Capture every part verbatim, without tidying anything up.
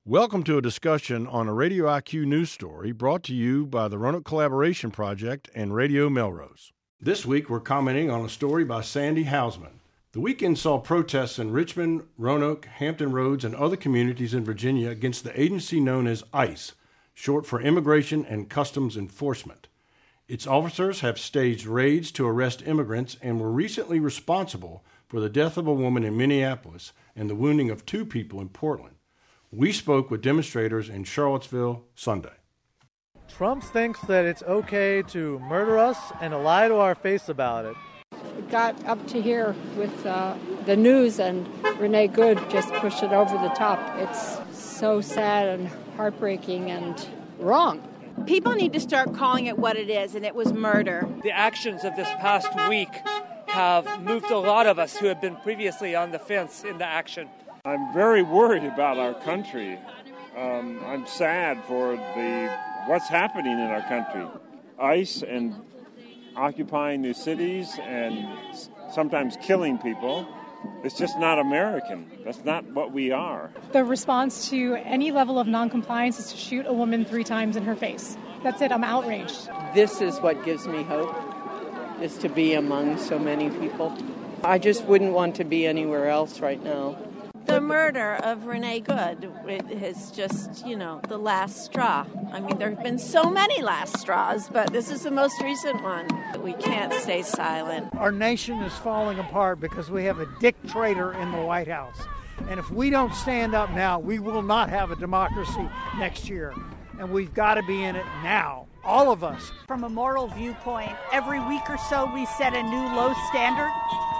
Welcome to a discussion on a Radio I Q news story brought to you by the Roanoke Collaboration Project and Radio Melrose. This week we're commenting on a story by Sandy Hausman. The weekend saw protests in Richmond, Roanoke, Hampton Roads, and other communities in Virginia against the agency known as ICE, short for Immigration and Customs Enforcement. Its officers have staged raids to arrest immigrants and were recently responsible for the death of a woman in Minneapolis and the wounding of two people in Portland. We spoke with demonstrators in Charlottesville Sunday. Trump thinks that it's okay to murder us and to lie to our face about it. It got up to here with uh, the news, and Renee Good just pushed it over the top. It's so sad and heartbreaking and wrong. People need to start calling it what it is, and it was murder. The actions of this past week have moved a lot of us who have been previously on the fence into action. I'm very worried about our country. Um, I'm sad for the what's happening in our country. ICE and occupying new cities and sometimes killing people. It's just not American. That's not what we are. The response to any level of noncompliance is to shoot a woman three times in her face. That's it. I'm outraged. This is what gives me hope, is to be among so many people. I just wouldn't want to be anywhere else right now. The murder of Renee Good is just, you know, the last straw. I mean, there have been so many last straws, but this is the most recent one. We can't stay silent. Our nation is falling apart because we have a dictator in the White House. And if we don't stand up now, we will not have a democracy next year. And we've got to be in it now, all of us. From a moral viewpoint, every week or so we set a new low standard.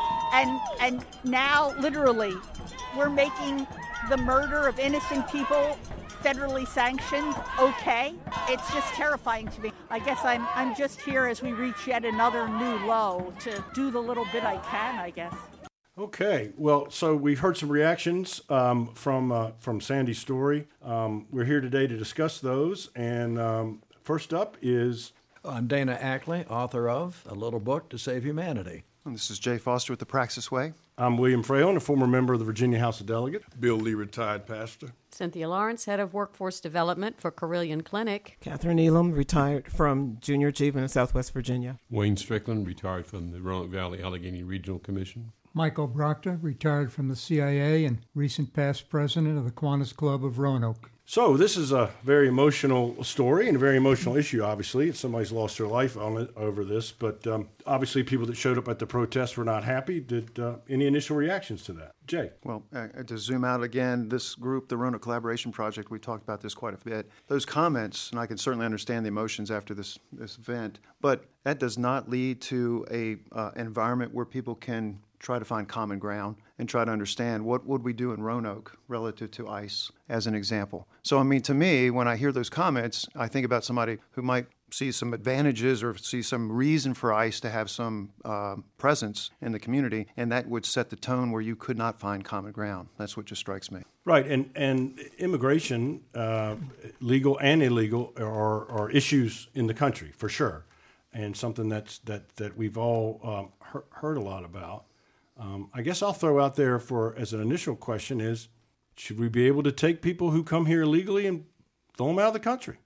And and now, literally, we're making the murder of innocent people federally sanctioned okay. It's just terrifying to me. I guess I'm I'm just here as we reach yet another new low to do the little bit I can, I guess. Okay, well, so we've heard some reactions um, from uh, from Sandy's story. Um, we're here today to discuss those, and um, first up is... I'm Dana Ackley, author of A Little Book to Save Humanity. And this is Jay Foster with the Praxis Way. I'm William Frayone, a former member of the Virginia House of Delegates. Bill Lee, retired pastor. Cynthia Lawrence, head of workforce development for Carilion Clinic. Catherine Elam, retired from Junior Achievement in Southwest Virginia. Wayne Strickland, retired from the Roanoke Valley Allegheny Regional Commission. Michael Brockta, retired from the C I A and recent past president of the Kiwanis Club of Roanoke. So this is a very emotional story and a very emotional issue, obviously. Somebody's lost their life on it over this, but um, obviously people that showed up at the protests were not happy. Did uh, any initial reactions to that? Jay? Well, uh, to zoom out again, this group, the Roanoke Collaboration Project, we talked about this quite a bit. Those comments, and I can certainly understand the emotions after this, this event, but that does not lead to a uh, environment where people can try to find common ground and try to understand what would we do in Roanoke relative to ICE, as an example. So, I mean, to me, when I hear those comments, I think about somebody who might see some advantages or see some reason for ICE to have some uh, presence in the community, and that would set the tone where you could not find common ground. That's what just strikes me. Right, and, and immigration, uh, legal and illegal, are, are issues in the country, for sure, and something that's that, that we've all um, he- heard a lot about. Um, I guess I'll throw out there for as an initial question is, should we be able to take people who come here illegally and throw them out of the country?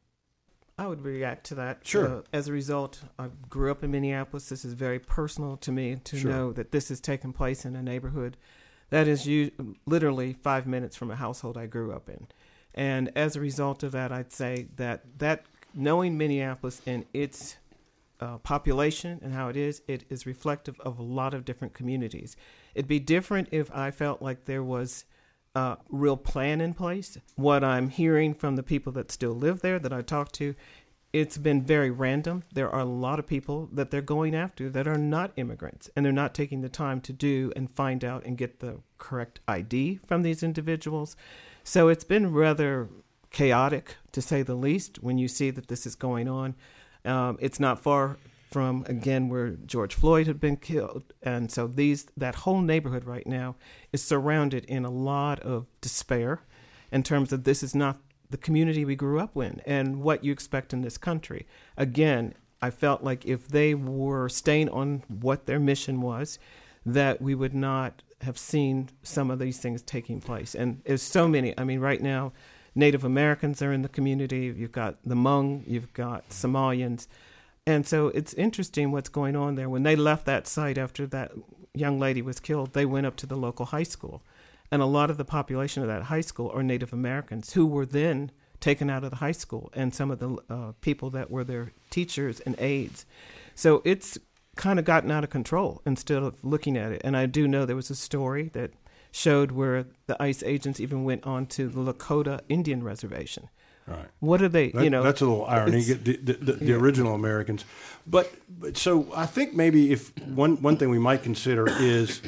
I would react to that. Sure. Uh, as a result, I grew up in Minneapolis. This is very personal to me to Sure. know that this is taking place in a neighborhood that is u- literally five minutes from a household I grew up in. And as a result of that, I'd say that, that knowing Minneapolis and its Uh, population and how it is, it is reflective of a lot of different communities. It'd be different if I felt like there was a real plan in place. What I'm hearing from the people that still live there that I talk to, it's been very random. There are a lot of people that they're going after that are not immigrants, and they're not taking the time to do and find out and get the correct I D from these individuals. So it's been rather chaotic, to say the least, when you see that this is going on. Um, it's not far from, again, where George Floyd had been killed. And so these that whole neighborhood right now is surrounded in a lot of despair in terms of this is not the community we grew up in and what you expect in this country. Again, I felt like if they were staying on what their mission was, that we would not have seen some of these things taking place. And there's so many. I mean, right now, Native Americans are in the community. You've got the Hmong. You've got Somalians. And so it's interesting what's going on there. When they left that site after that young lady was killed, they went up to the local high school. And a lot of the population of that high school are Native Americans who were then taken out of the high school, and some of the uh, people that were their teachers and aides. So it's kind of gotten out of control instead of looking at it. And I do know there was a story that showed where the ICE agents even went on to the Lakota Indian Reservation. Right. What are they, that, you know? That's a little irony, the, the, the, the yeah. original Americans. But, but so I think maybe if one, one thing we might consider is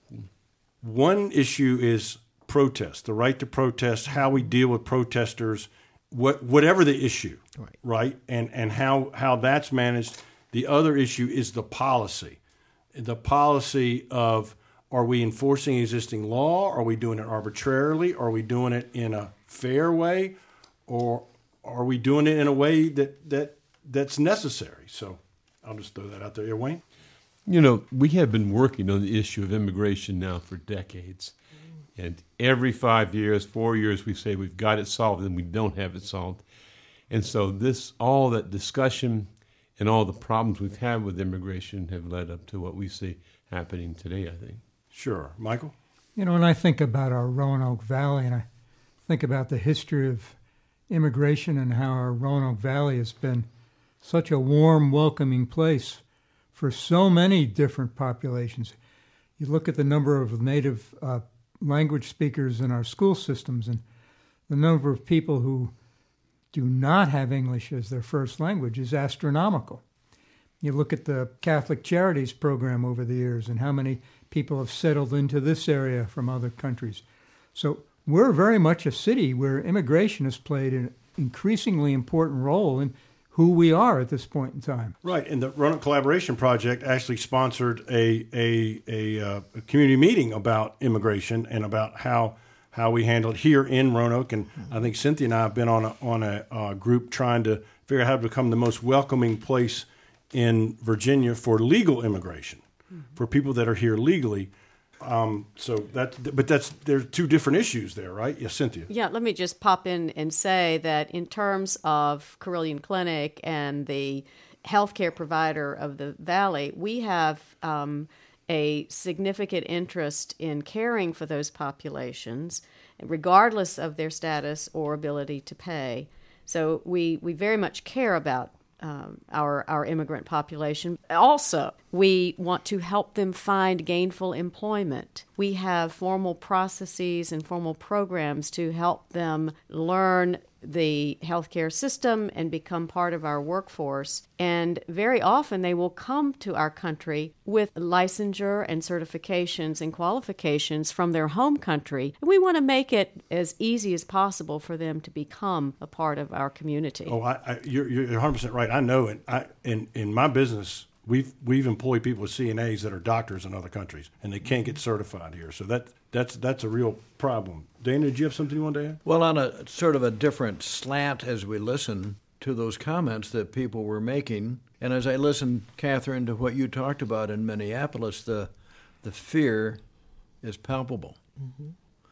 one issue is protest, the right to protest, how we deal with protesters, what, whatever the issue, right? right? And, and how, how that's managed. The other issue is the policy, the policy of, are we enforcing existing law? Are we doing it arbitrarily? Are we doing it in a fair way? Or are we doing it in a way that, that that's necessary? So I'll just throw that out there. Wayne? You know, we have been working on the issue of immigration now for decades. And every five years, four years, we say we've got it solved, and we don't have it solved. And so this, all that discussion and all the problems we've had with immigration have led up to what we see happening today, I think. Sure. Michael? You know, when I think about our Roanoke Valley, and I think about the history of immigration and how our Roanoke Valley has been such a warm, welcoming place for so many different populations. You look at the number of native uh, language speakers in our school systems and the number of people who do not have English as their first language is astronomical. You look at the Catholic Charities program over the years and how many people have settled into this area from other countries. So we're very much a city where immigration has played an increasingly important role in who we are at this point in time. Right, and the Roanoke Collaboration Project actually sponsored a a, a, uh, a community meeting about immigration and about how how we handle it here in Roanoke. And mm-hmm. I think Cynthia and I have been on a, on a uh, group trying to figure out how to become the most welcoming place in Virginia for legal immigration, mm-hmm. for people that are here legally. Um, so that, but that's, there's two different issues there, right? Yes, Cynthia. Yeah, let me just pop in and say that in terms of Carilion Clinic and the healthcare provider of the Valley, we have um, a significant interest in caring for those populations, regardless of their status or ability to pay. So we, we very much care about Um, our our immigrant population. Also, we want to help them find gainful employment. We have formal processes and formal programs to help them learn the healthcare system and become part of our workforce. And very often they will come to our country with licensure and certifications and qualifications from their home country. And we want to make it as easy as possible for them to become a part of our community. Oh, I, I, you're, you're one hundred percent right. I know it. I, in, in my business, we've we've employed people with C N As that are doctors in other countries, and they can't get certified here. So that that's that's a real problem. Dana, did you have something you wanted to add? Well, on a sort of a different slant as we listen to those comments that people were making, and as I listened, Catherine, to what you talked about in Minneapolis, the the fear is palpable. Mm-hmm.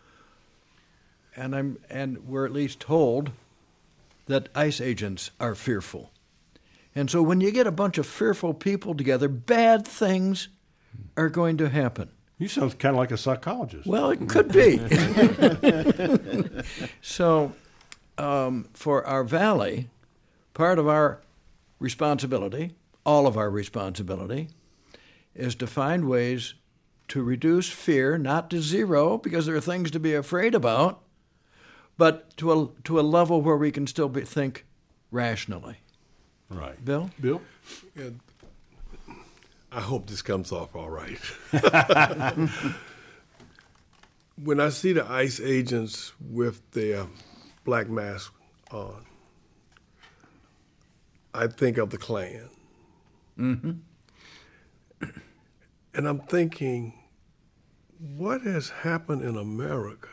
And I'm and we're at least told that ICE agents are fearful. And so when you get a bunch of fearful people together, bad things are going to happen. You sound kind of like a psychologist. Well, it could be. So um, for our valley, part of our responsibility, all of our responsibility, is to find ways to reduce fear, not to zero, because there are things to be afraid about, but to a, to a level where we can still be, think rationally. Right. Bill? Bill? Yeah, I hope this comes off all right. When I see the ICE agents with their black mask on, I think of the Klan. Mm-hmm. And I'm thinking, what has happened in America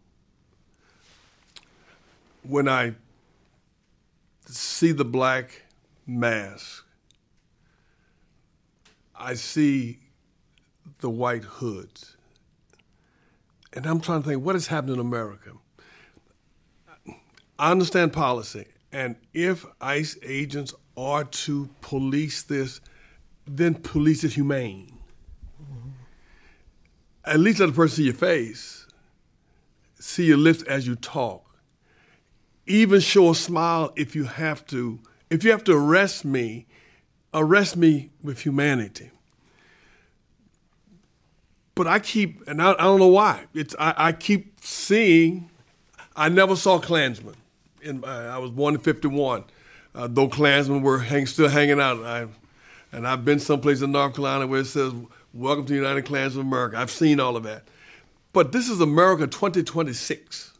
when I see the black mask? I see the white hoods. And I'm trying to think, what has happened in America? I understand policy, and if ICE agents are to police this, then police is humane. Mm-hmm. At least let the person see your face, see your lips as you talk. Even show a smile if you have to. If you have to arrest me, arrest me with humanity. But I keep, and I, I don't know why. It's I, I keep seeing. I never saw Klansmen. In, uh, I was born in fifty-one. Uh, though Klansmen were hang, still hanging out, I, and I've been someplace in North Carolina where it says, "Welcome to the United Klans of America." I've seen all of that. But this is America twenty twenty-six,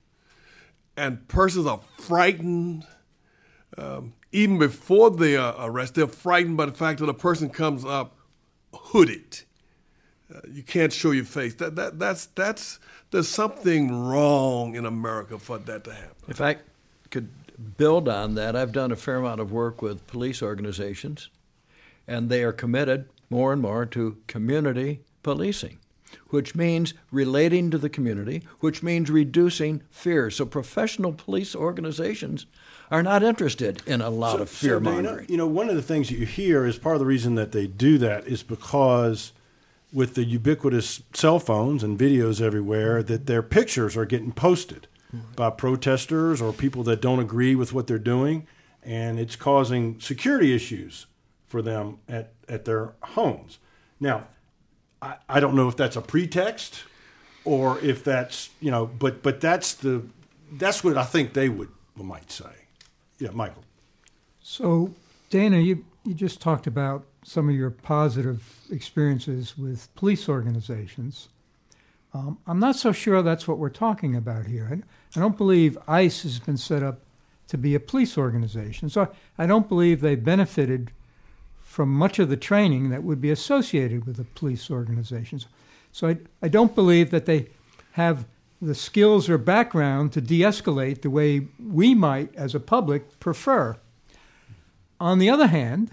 and persons are frightened. Um, even before they are arrested, they're frightened by the fact that a person comes up hooded. Uh, you can't show your face. That that that's that's there's something wrong in America for that to happen. If I could build on that, I've done a fair amount of work with police organizations, and they are committed more and more to community policing, which means relating to the community, which means reducing fear. So professional police organizations are not interested in a lot so, of fear mongering. So Dana, you know, one of the things that you hear is part of the reason that they do that is because with the ubiquitous cell phones and videos everywhere, that their pictures are getting posted mm-hmm. by protesters or people that don't agree with what they're doing, and it's causing security issues for them at, at their homes. Now, I, I don't know if that's a pretext or if that's, you know, but but that's the that's what I think they would might say. Yeah, Michael. So, Dana, you, you just talked about some of your positive experiences with police organizations. Um, I'm not so sure that's what we're talking about here. I, I don't believe ICE has been set up to be a police organization. So I don't believe they benefited from much of the training that would be associated with the police organizations. So I, I don't believe that they have the skills or background to de-escalate the way we might, as a public, prefer. On the other hand,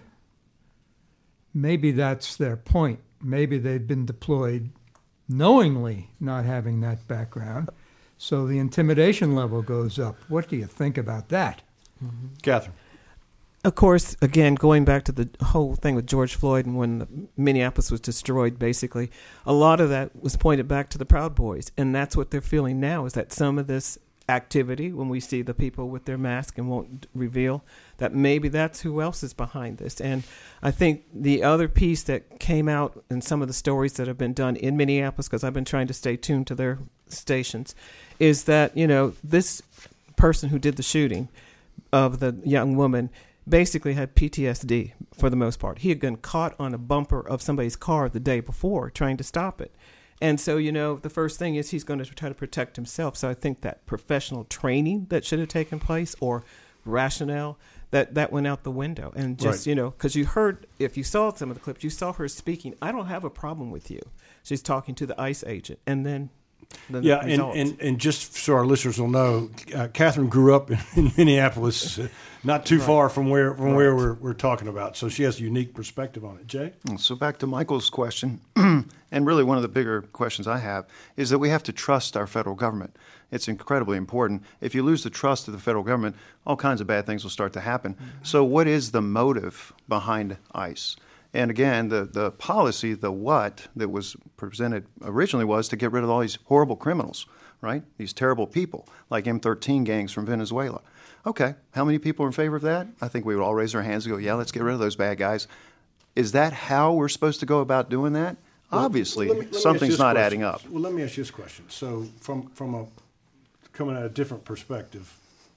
maybe that's their point. Maybe they've been deployed knowingly not having that background, so the intimidation level goes up. What do you think about that? Mm-hmm. Catherine? Of course, again, going back to the whole thing with George Floyd and when Minneapolis was destroyed, basically, a lot of that was pointed back to the Proud Boys. And that's what they're feeling now, is that some of this activity, when we see the people with their mask and won't reveal, that maybe that's who else is behind this. And I think the other piece that came out in some of the stories that have been done in Minneapolis, because I've been trying to stay tuned to their stations, is that, you know, this person who did the shooting of the young woman basically had P T S D for the most part. He had been caught on a bumper of somebody's car the day before trying to stop it. And so, you know, the first thing is he's going to try to protect himself. So I think that professional training that should have taken place, or rationale, that, that went out the window. And just, right. you know, because you heard, if you saw some of the clips, you saw her speaking, "I don't have a problem with you." She's talking to the ICE agent. And then the yeah, and, and, and just so our listeners will know, uh, Catherine grew up in, in Minneapolis, uh, not too right. far from where from right. where we're, we're talking about. So she has a unique perspective on it. Jay? So back to Michael's question, and really one of the bigger questions I have is that we have to trust our federal government. It's incredibly important. If you lose the trust of the federal government, all kinds of bad things will start to happen. Mm-hmm. So what is the motive behind ICE? And again, the, the policy, the what that was presented originally was to get rid of all these horrible criminals, right? These terrible people, like M thirteen gangs from Venezuela. Okay, how many people are in favor of that? I think we would all raise our hands and go, yeah, let's get rid of those bad guys. Is that how we're supposed to go about doing that? Well, Obviously, let me, let me something's not question. adding up. Well, let me ask you this question. So from, from a coming at a different perspective,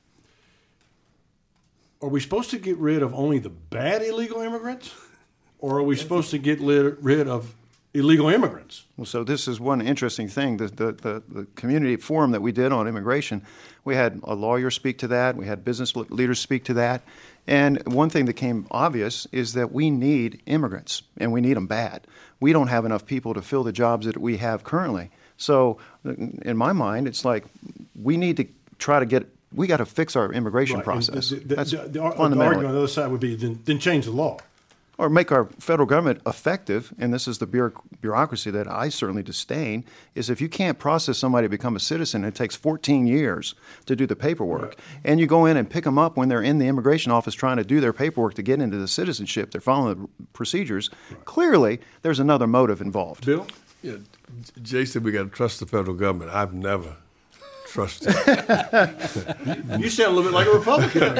are we supposed to get rid of only the bad illegal immigrants? Or are we supposed to get rid of illegal immigrants? Well, so this is one interesting thing. The, the, the, the community forum that we did on immigration, we had a lawyer speak to that. We had business leaders speak to that. And one thing that came obvious is that we need immigrants, and we need them bad. We don't have enough people to fill the jobs that we have currently. So in my mind, it's like we need to try to get – we got to fix our immigration right. process. The, the, That's the, the, fundamentally. the argument on the other side would be then, then change the law. or make our federal government effective, and this is the bureauc- bureaucracy that I certainly disdain, is if you can't process somebody to become a citizen, it takes fourteen years to do the paperwork, right. and you go in and pick them up when they're in the immigration office trying to do their paperwork to get into the citizenship, they're following the procedures, right. clearly there's another motive involved. Bill? Yeah, Jay said we got to trust the federal government. I've never trusted. You sound a little bit like a Republican.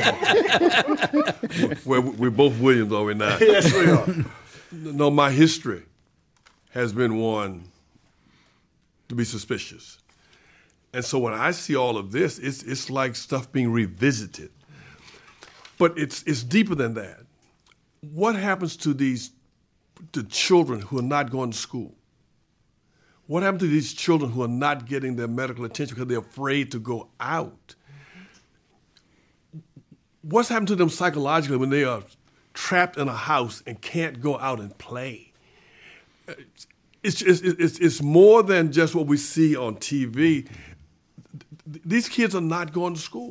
Well, we're both Williams, are we not? Yes, we are. No, my history has been one to be suspicious. And so when I see all of this, it's it's like stuff being revisited. But it's it's deeper than that. What happens to these the children who are not going to school? What happened to these children who are not getting their medical attention because they're afraid to go out? What's happened to them psychologically when they are trapped in a house and can't go out and play? It's, it's, it's, it's more than just what we see on T V. These kids are not going to school.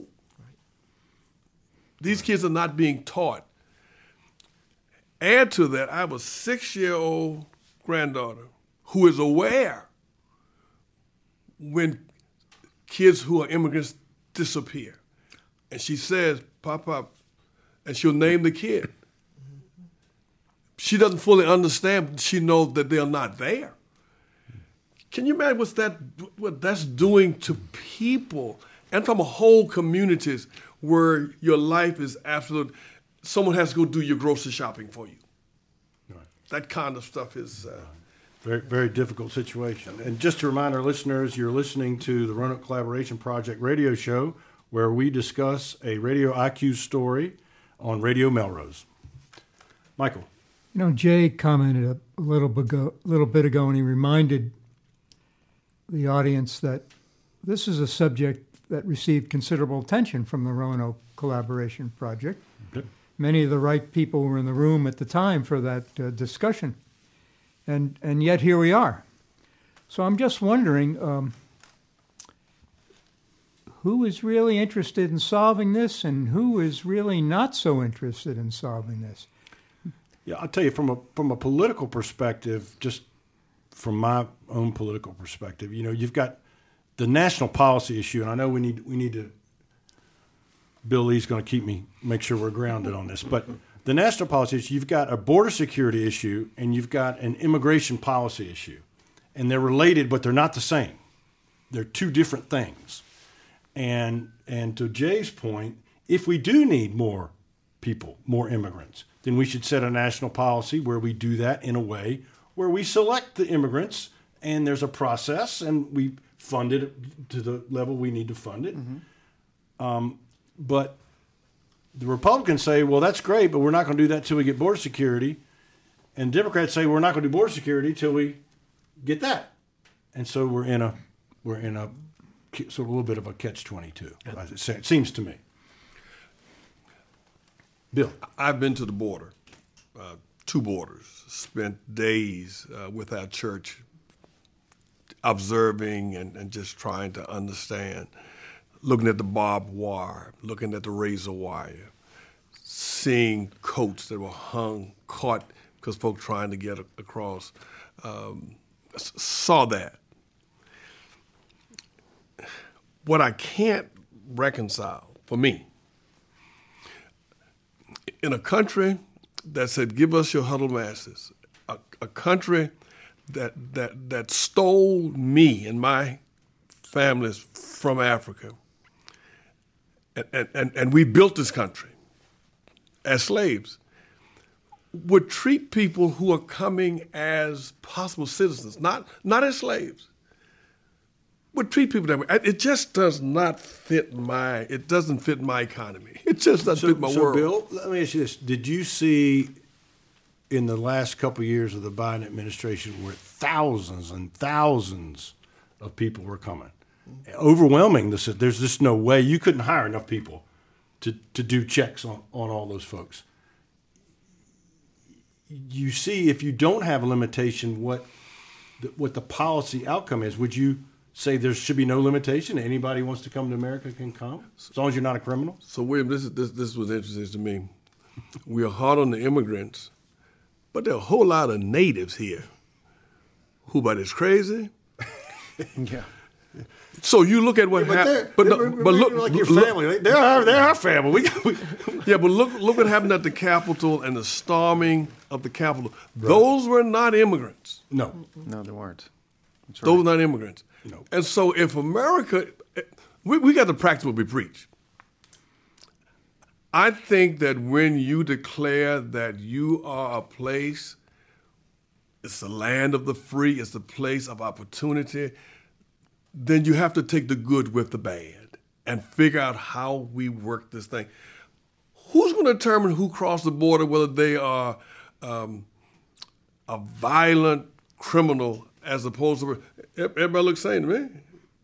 These kids are not being taught. Add to that, I have a six-year-old granddaughter who is aware when kids who are immigrants disappear. And she says, Pop up, and she'll name the kid. She doesn't fully understand, but she knows that they're not there. Can you imagine what's that, what that's doing to people and from whole communities where your life is absolute, someone has to go do your grocery shopping for you. Right. That kind of stuff is... Uh, Very, very difficult situation. And just to remind our listeners, you're listening to the Roanoke Collaboration Project radio show, where we discuss a Radio I Q story on Radio Melrose. Michael. You know, Jay commented a little bit ago, little bit ago, and he reminded the audience that this is a subject that received considerable attention from the Roanoke Collaboration Project. Okay. Many of the right people were in the room at the time for that uh, discussion. And and yet here we are. So I'm just wondering, um, who is really interested in solving this and who is really not so interested in solving this? Yeah, I'll tell you, from a from a political perspective, just from my own political perspective, you know, you've got the national policy issue, and I know we need we need to, Bill Lee's going to keep me, make sure we're grounded on this, but the national policy issue, you've got a border security issue and you've got an immigration policy issue. And they're related, but they're not the same. They're two different things. And and to Jay's point, if we do need more people, more immigrants, then we should set a national policy where we do that in a way where we select the immigrants and there's a process and we fund it to the level we need to fund it. Mm-hmm. Um, but the Republicans say, well, that's great, but we're not going to do that until we get border security. And Democrats say we're not going to do border security until we get that. And so we're in a we're in a so a little bit of a catch twenty-two. It seems to me. Bill, I've been to the border, uh, two borders. Spent days uh, with our church, observing and, and just trying to understand. Looking at the barbed wire, looking at the razor wire, seeing coats that were hung, caught because folks trying to get across, um, saw that. What I can't reconcile, for me, in a country that said, give us your huddled masses, a, a country that, that, that stole me and my families from Africa, And, and, and we built this country as slaves, would treat people who are coming as possible citizens, not not as slaves, would treat people that way. It just does not fit my, it doesn't fit my economy. It just doesn't so, fit my so world. Bill, let me ask you this. Did you see in the last couple of years of the Biden administration where thousands and thousands of people were coming? Overwhelming. This, there's just no way. You couldn't hire enough people to, to do checks on, on all those folks. You see, if you don't have a limitation, what the, what the policy outcome is. Would you say there should be no limitation? Anybody who wants to come to America can come, as long as you're not a criminal? So, William, this is this this was interesting to me. We are hard on the immigrants, but there are a whole lot of natives here who, but it's crazy. Yeah. So you look at what Yeah, but happened, they're- but, no, they're- but look, they're like your look- family. They're our, they're our family. We, got- we, yeah, but look, look what happened at the Capitol and the storming of the Capitol. Those were not immigrants. No, no, they weren't. That's Those right. were not immigrants. No. And so, if America, we, we got to practice what we preach. I think that when you declare that you are a place, it's the land of the free, it's the place of opportunity, then you have to take the good with the bad and figure out how we work this thing. Who's going to determine who crossed the border, whether they are um, a violent criminal as opposed to, everybody looks the same to me.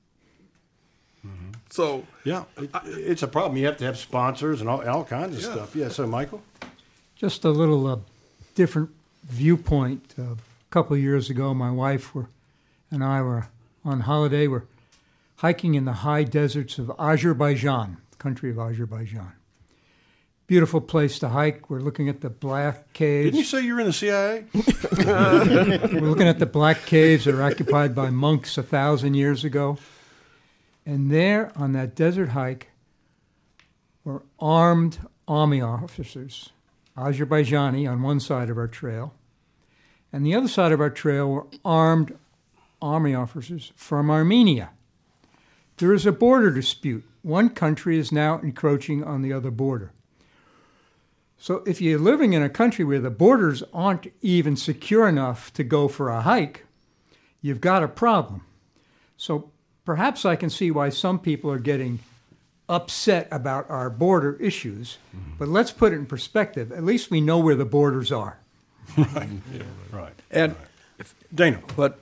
So yeah, it, it's a problem. You have to have sponsors and all, all kinds of Yeah. stuff. Yeah. So, Michael, Just a little uh, different viewpoint. Uh, a couple of years ago, my wife were, and I were on holiday. We're hiking in the high deserts of Azerbaijan, the country of Azerbaijan. Beautiful place to hike. We're looking at the Black Caves. didn't you say you were in the C I A? We're looking at the Black Caves that were occupied by monks a thousand years ago. And there on that desert hike were armed army officers, Azerbaijani on one side of our trail, and the other side of our trail were armed army officers from Armenia. There is a border dispute. One country is now encroaching on the other border. So if you're living in a country where the borders aren't even secure enough to go for a hike, you've got a problem. So perhaps I can see why some people are getting upset about our border issues, mm-hmm. but let's put it in perspective. At least we know where the borders are. Right. Yeah, right. And right. Dana. But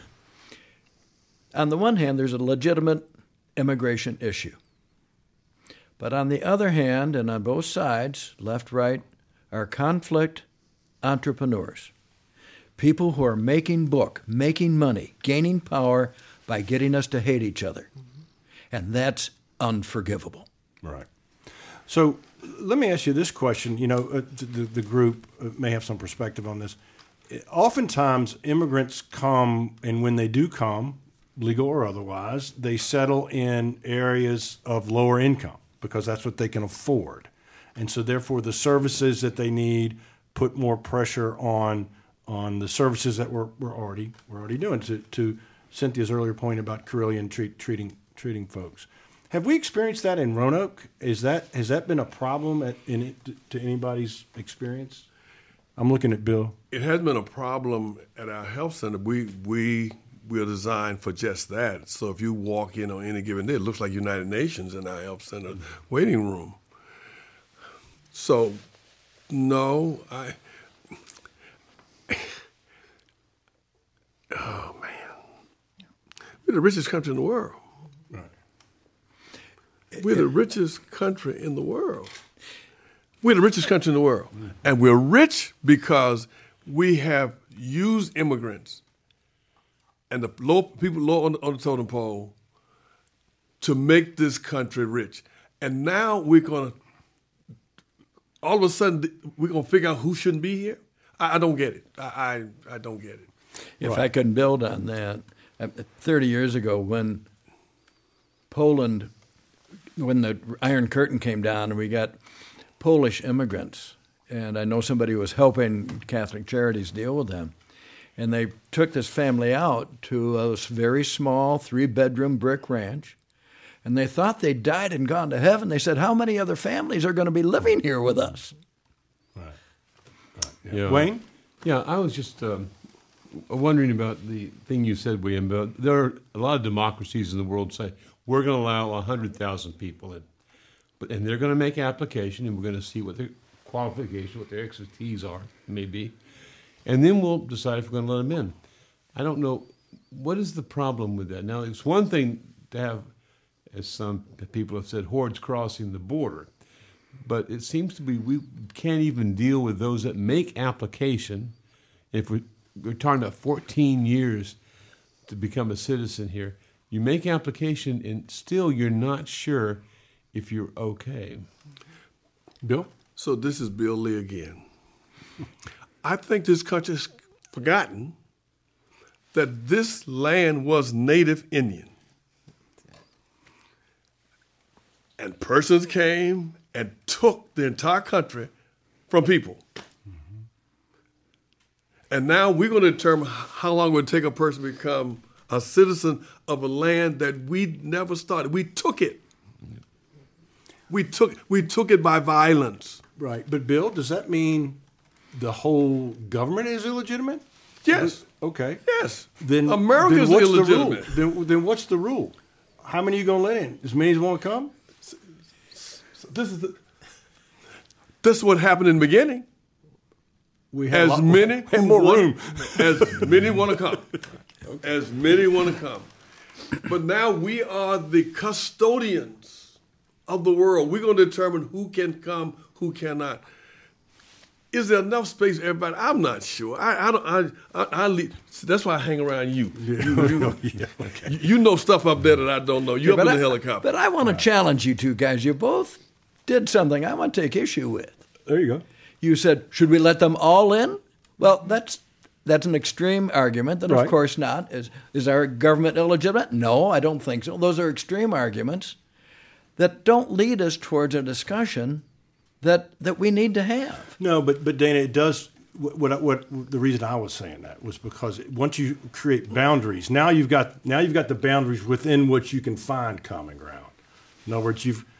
on the one hand, there's a legitimate immigration issue. But on the other hand, and on both sides, left, right, are conflict entrepreneurs. People who are making book, making money, gaining power by getting us to hate each other. And that's unforgivable. Right. So let me ask you this question. You know, uh, the, the group may have some perspective on this. Oftentimes, immigrants come, and when they do come, legal or otherwise, they settle in areas of lower income because that's what they can afford. And so therefore, the services that they need put more pressure on on the services that we're, we're already we're already doing. To, to Cynthia's earlier point about Carilion treat, treating treating folks, have we experienced that in Roanoke? Is that has that been a problem at, in to anybody's experience? I'm looking at Bill. It has been a problem at our health center. We we we are designed for just that. So if you walk in on any given day, it looks like United Nations in our health center mm-hmm. waiting room. So, no, I. Oh man, we're the richest country in the world. Right. We're the richest country in the world. We're the richest country in the world. Mm-hmm. And we're rich because we have used immigrants and the low people low on the, on the totem pole to make this country rich. And now we're going to, all of a sudden, we're going to figure out who shouldn't be here? I, I don't get it. I, I, I don't get it. If right. I can build on that, thirty years ago when Poland, when the Iron Curtain came down and we got Polish immigrants, and I know somebody who was helping Catholic Charities deal with them, and they took this family out to a very small three-bedroom brick ranch, and they thought they died and gone to heaven. They said, how many other families are going to be living here with us? Right. Right. Yeah. Yeah. Wayne? Yeah, I was just um, wondering about the thing you said, William. But there are a lot of democracies in the world say, we're going to allow one hundred thousand people in. But, and they're going to make application, and we're going to see what their qualifications, what their expertise are, maybe. And then we'll decide if we're going to let them in. I don't know. What is the problem with that? Now, it's one thing to have, as some people have said, hordes crossing the border. But it seems to be we can't even deal with those that make application. If we, we're talking about fourteen years to become a citizen here, you make application and still you're not sure if you're okay. Bill? So this is Bill Lee again. I think this country's forgotten that this land was native Indian. And persons came and took the entire country from people. Mm-hmm. And now we're going to determine how long it would take a person to become a citizen of a land that we never started. We took it. We took we took it by violence. Right. But Bill, does that mean the whole government is illegitimate? Yes. Okay. Yes. Then America's then what's illegitimate. The rule? Then, then what's the rule? How many are you going to let in? As many as want to come? This is the, this is what happened in the beginning. We have as lot, many have more want, room. As many want to come. Okay. As many want to come. But now we are the custodians of the world. We're going to determine who can come, who cannot. Is there enough space for everybody? I'm not sure. I, I don't. I, I, I leave. That's why I hang around you. Yeah. You, you, yeah, okay. you know stuff up there that I don't know. You're yeah, up in I, the helicopter. But I want to challenge you two guys. You both did something I want to take issue with. There you go. You said, should we let them all in? Well, that's that's an extreme argument. That right. Of course not. Is is our government illegitimate? No, I don't think so. Those are extreme arguments that don't lead us towards a discussion that that we need to have. No, but but Dana, it does. What, what what the reason I was saying that was because once you create boundaries, now you've got now you've got the boundaries within which you can find common ground. In other words, you've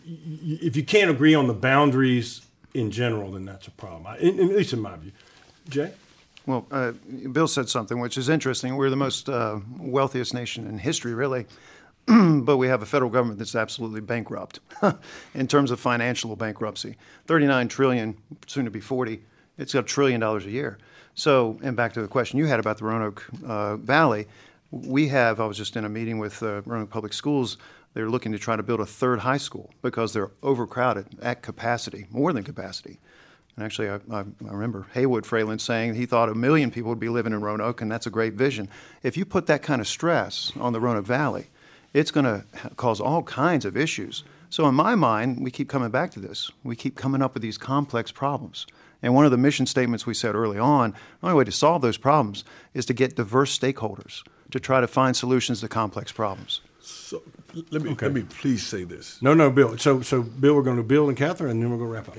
if you can't agree on the boundaries in general, then that's a problem. I, in, at least in my view. Jay? Well, uh, Bill said something which is interesting. We're the most uh, wealthiest nation in history, really. But we have a federal government that's absolutely bankrupt in terms of financial bankruptcy. thirty-nine trillion dollars, soon to be forty. It's a trillion dollars a year. So, and back to the question you had about the Roanoke uh, Valley, we have, I was just in a meeting with uh, Roanoke Public Schools. They're looking to try to build a third high school because they're overcrowded at capacity, more than capacity. And actually, I, I, I remember Haywood Fralin saying he thought a million people would be living in Roanoke, and that's a great vision. If you put that kind of stress on the Roanoke Valley, it's going to cause all kinds of issues. So in my mind, we keep coming back to this. We keep coming up with these complex problems. And one of the mission statements we said early on, the only way to solve those problems is to get diverse stakeholders to try to find solutions to complex problems. So let me Okay. let me please say this. No, no, Bill. So, so Bill, we're going to Bill and Catherine, and then we're going to wrap up.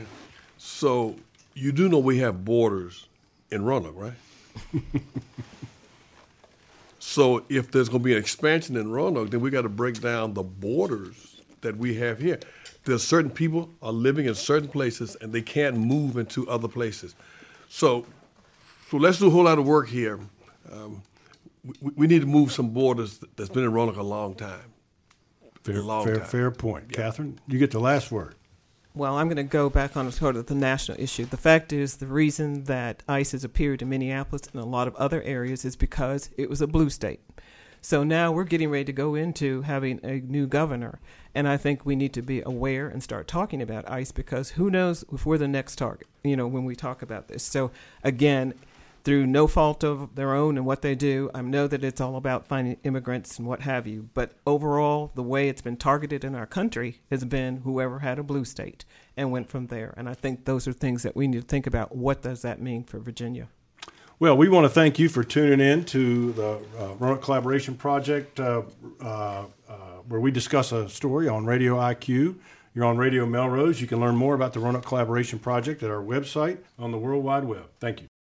So you do know we have borders in Roanoke, right? So if there's going to be an expansion in Roanoke, then we got to break down the borders that we have here. There's certain people are living in certain places, and they can't move into other places. So, so let's do a whole lot of work here. Um, we, we need to move some borders that's been in Roanoke a long time. Fair, a long fair, time. fair point. Yeah. Catherine, you get the last word. Well, I'm going to go back on sort of the national issue. The fact is, the reason that ICE has appeared in Minneapolis and a lot of other areas is because it was a blue state. So now we're getting ready to go into having a new governor. And I think we need to be aware and start talking about ICE because who knows if we're the next target, you know, when we talk about this. So, again, through no fault of their own and what they do, I know that it's all about finding immigrants and what have you. But overall, the way it's been targeted in our country has been whoever had a blue state and went from there. And I think those are things that we need to think about. What does that mean for Virginia? Well, we want to thank you for tuning in to the uh, Roanoke Collaboration Project, uh, uh, uh, where we discuss a story on Radio I Q. You're on Radio Melrose. You can learn more about the Roanoke Collaboration Project at our website on the World Wide Web. Thank you.